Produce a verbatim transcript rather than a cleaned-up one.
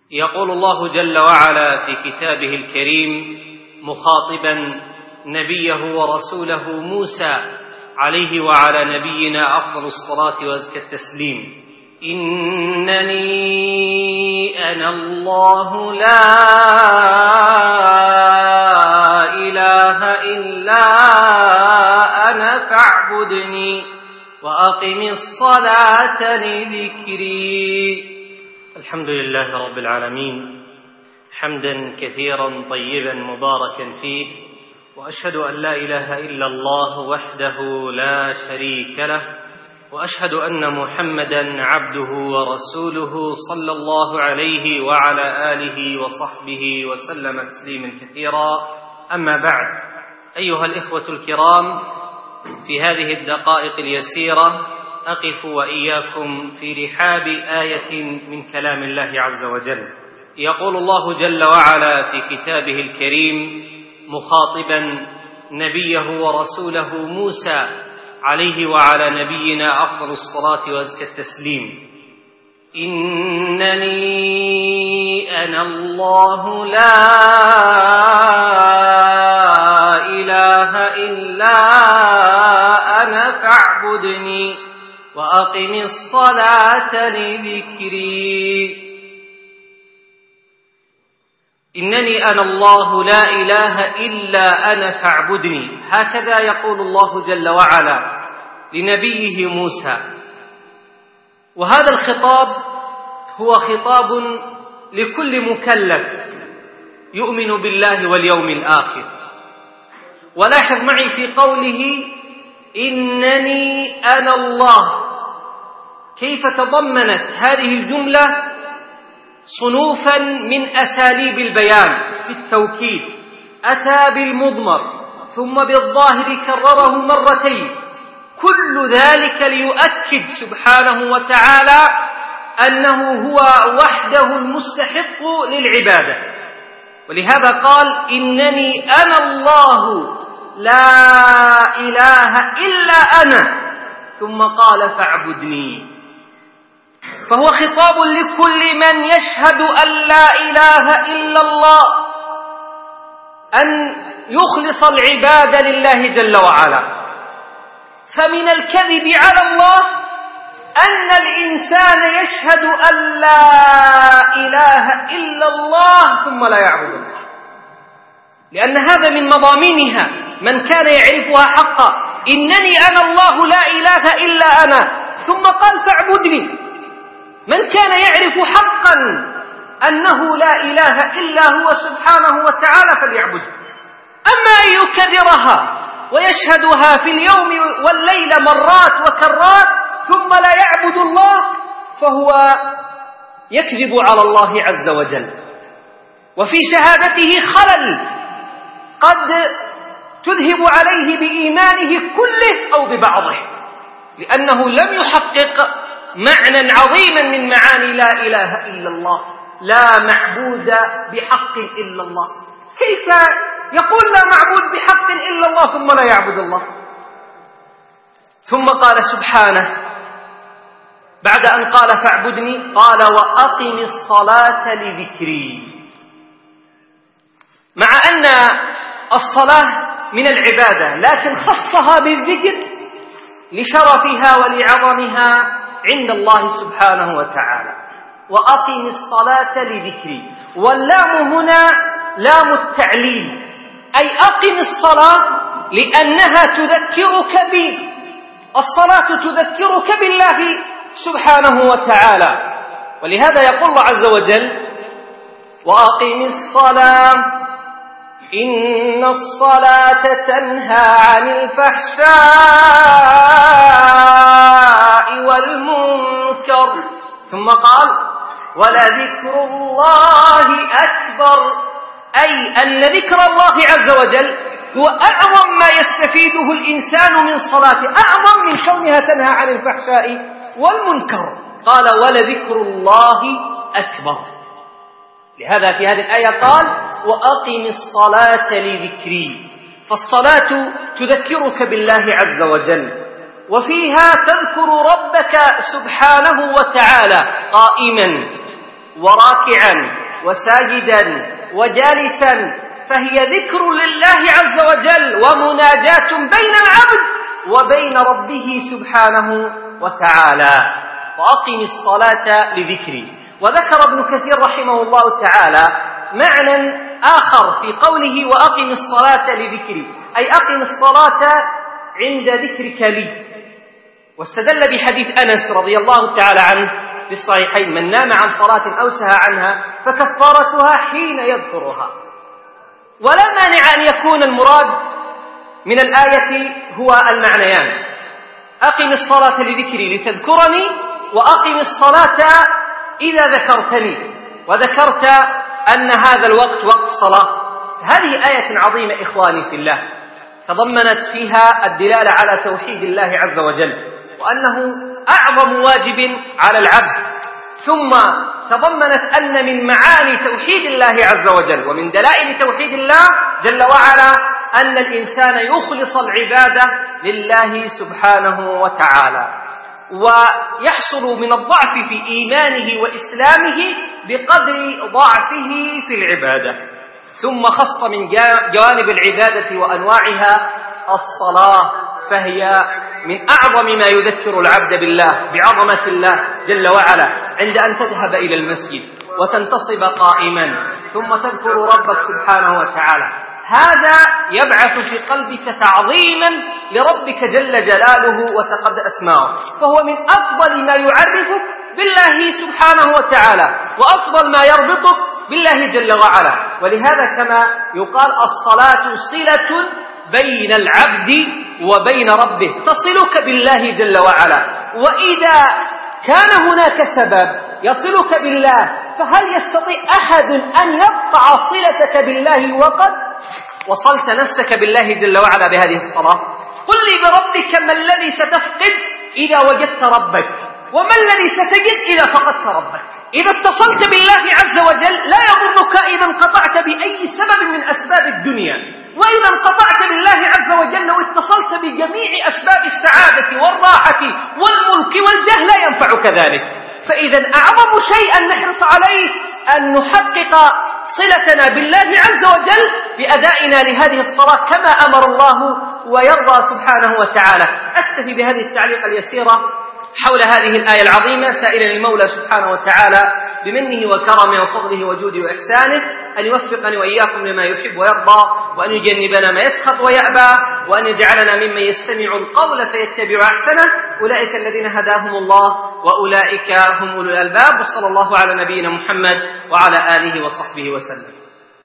يقول الله جل وعلا في كتابه الكريم مخاطبا نبيه ورسوله موسى عليه وعلى نبينا أفضل الصلاة وأزكى التسليم: إنني أنا الله لا إله إلا أنا فاعبدني وأقم الصلاة لذكري. الحمد لله رب العالمين، حمدا كثيرا طيبا مباركا فيه، وأشهد أن لا إله إلا الله وحده لا شريك له، وأشهد أن محمدا عبده ورسوله صلى الله عليه وعلى آله وصحبه وسلم تسليما كثيرا. أما بعد، أيها الإخوة الكرام، في هذه الدقائق اليسيرة أقف وإياكم في رحاب آية من كلام الله عز وجل. يقول الله جل وعلا في كتابه الكريم مخاطبا نبيه ورسوله موسى عليه وعلى نبينا أفضل الصلاة وأزكى التسليم: إنني أنا الله لا إله إلا أنا فاعبدني وأقم الصلاة لذكري. إنني أنا الله لا إله إلا أنا فاعبدني، هكذا يقول الله جل وعلا لنبيه موسى. وهذا الخطاب هو خطاب لكل مكلف يؤمن بالله واليوم الآخر. ولاحظ معي في قوله إنني أنا الله كيف تضمنت هذه الجملة صنوفا من أساليب البيان في التوكيد. أتى بالمضمر ثم بالظاهر كرره مرتين، كل ذلك ليؤكد سبحانه وتعالى أنه هو وحده المستحق للعبادة. ولهذا قال إنني أنا الله لا إله إلا أنا، ثم قال فاعبدني. فهو خطاب لكل من يشهد أن لا إله إلا الله، أن يخلص العبادة لله جل وعلا. فمن الكذب على الله أن الإنسان يشهد أن لا إله إلا الله ثم لا يعبد الله، لأن هذا من مضامينها من كان يعرفها حقا. إنني أنا الله لا إله إلا أنا، ثم قال فاعبدني. من كان يعرف حقا أنه لا إله إلا هو سبحانه وتعالى فليعبده. أما أن يكررها ويشهدها في اليوم والليلة مرات وكرات ثم لا يعبد الله فهو يكذب على الله عز وجل، وفي شهادته خلل قد تذهب عليه بإيمانه كله أو ببعضه، لأنه لم يحقق معنى عظيما من معاني لا إله إلا الله: لا معبود بحق إلا الله. كيف يقول لا معبود بحق إلا الله ثم لا يعبد الله؟ ثم قال سبحانه بعد أن قال فاعبدني قال وأقم الصلاة لذكري. مع أن الصلاة من العبادة، لكن خصها بالذكر لشرفها ولعظمها عند الله سبحانه وتعالى. وأقم الصلاة لذكري، واللام هنا لام التعليل، أي أقم الصلاة لأنها تذكرك بي. الصلاة تذكرك بالله سبحانه وتعالى، ولهذا يقول الله عز وجل وأقم الصلاة إن الصلاة تنهى عن الفحشاء والمنكر، ثم قال ولذكر الله أكبر، أي أن ذكر الله عز وجل هو أعظم ما يستفيده الإنسان من صلاته، أعظم من كونها تنهى عن الفحشاء والمنكر. قال ولذكر الله أكبر. لهذا في هذه الآية قال وأقم الصلاة لذكري. فالصلاة تذكرك بالله عز وجل، وفيها تذكر ربك سبحانه وتعالى قائما وراكعا وساجدا وجالسا، فهي ذكر لله عز وجل ومناجاة بين العبد وبين ربه سبحانه وتعالى. وأقم الصلاة لذكري. وذكر ابن كثير رحمه الله تعالى معنى آخر في قوله وأقم الصلاة لذكري، أي أقم الصلاة عند ذكرك لي. واستدل بحديث أنس رضي الله تعالى عنه في الصحيحين: من نام عن صلاة أو سهى عنها فكفارتها حين يذكرها. ولا مانع أن يكون المراد من الآية هو المعنيان: أقم الصلاة لذكري لتذكرني، وأقم الصلاة إذا ذكرتني وذكرت أن هذا الوقت وقت صلاة. هذه آية عظيمة إخواني في الله، تضمنت فيها الدلالة على توحيد الله عز وجل وأنه أعظم واجب على العبد، ثم تضمنت أن من معاني توحيد الله عز وجل ومن دلائل توحيد الله جل وعلا أن الإنسان يخلص العبادة لله سبحانه وتعالى، ويحصل من الضعف في إيمانه وإسلامه بقدر ضعفه في العبادة. ثم خص من جوانب العبادة وأنواعها الصلاة، فهي من أعظم ما يذكر العبد بالله بعظمة الله جل وعلا عند أن تذهب إلى المسجد وتنتصب قائما ثم تذكر ربك سبحانه وتعالى. هذا يبعث في قلبك تعظيما لربك جل جلاله وتقدس أسماؤه، فهو من أفضل ما يعرفك بالله سبحانه وتعالى وأفضل ما يربطك بالله جل وعلا. ولهذا كما يقال الصلاة صلة بين العبد وبين ربه، تصلك بالله جل وعلا. وإذا كان هناك سبب يصلك بالله، فهل يستطيع أحد أن يقطع صلتك بالله وقد وصلت نفسك بالله جل وعلا بهذه الصلاة؟ قل لي بربك ما الذي ستفقد إذا وجدت ربك، وما الذي ستجد إذا فقدت ربك. إذا اتصلت بالله عز وجل لا يضرك إذا انقطعت بأي سبب من أسباب الدنيا، وإذا انقطعت بالله عز وجل واتصلت بجميع أسباب السعادة والراحة والملك والجاه لا ينفعك ذلك. فإذا أعظم شيء أن نحرص عليه أن نحقق صلتنا بالله عز وجل بأدائنا لهذه الصلاة كما أمر الله ويرضى سبحانه وتعالى. أكتفي بهذه التعليق اليسيرة حول هذه الآية العظيمة، سائلا المولى سبحانه وتعالى بمنه وكرمه وفضله وجوده وإحسانه أن يوفقني وإياكم لما يحب ويرضى، وأن يجنبنا ما يسخط ويأبى، وأن يجعلنا ممن يستمع القول فيتبع أحسنه. أولئك الذين هداهم الله وأولئك هم أولو الألباب. وصلى الله على نبينا محمد وعلى آله وصحبه وسلم.